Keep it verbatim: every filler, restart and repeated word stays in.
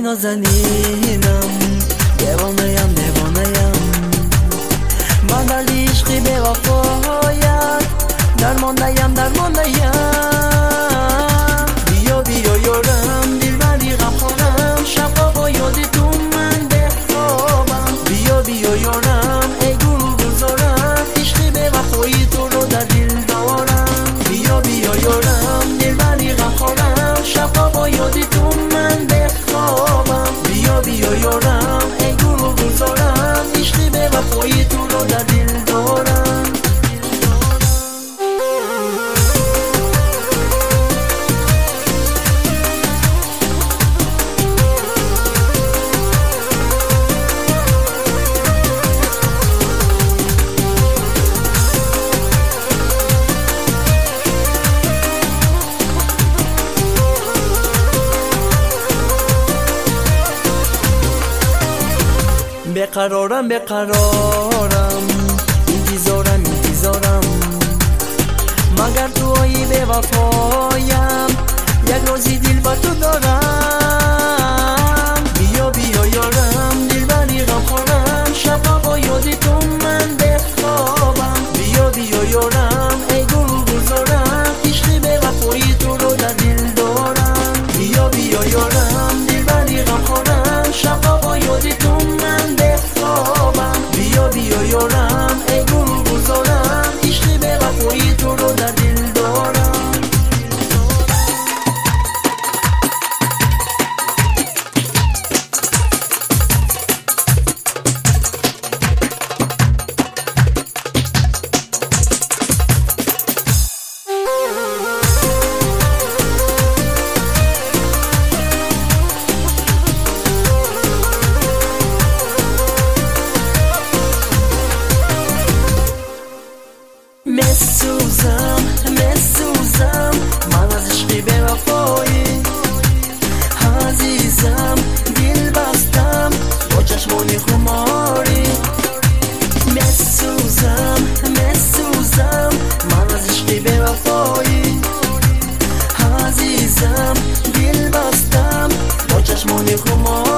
نازنینم دیوانه‌ام دیوانه‌ام من در عشقی به وفایت درمانده‌ام درمانده‌ام بیا بیا یارم دلبری غمخوارم شب‌ها با یاد تو من بخوابم بیا بیا یارم ای گل گلزارم عشقی به وفایی تو رو در دل دارم بیا بیا یارم دلبری غمخوارم شب‌ها با یاد تو من بخوابم بیا بیا یارم ای گل گلزارم عشقی به وفایی تو رو در دل دارم بقرارم بقرارم انتظارم انتظارم مگر تو آیی به وفایم یک روزی دل با تو دارم بیا بیا یارم دلبری غمخوارم شب‌ها با یاد تو من بخوابم بیا بیا یارم ای گل گلزارم عشقی به وفایی تو رو در دل دارم بیا بیا یارم دلبری غمخوارم شب‌ها با یاد تو من بخوابم بیا بیا یارم ای گل گلزارم عشقی به وفایی تو رو در دل دارم مسوزم مسوزم من از عشقی به وفایی عزیزم دل بستم با چشمانی خماری مسوزم مسوزم من از عشقی به وفایی عزیزم دل بستم با چشمانی خماری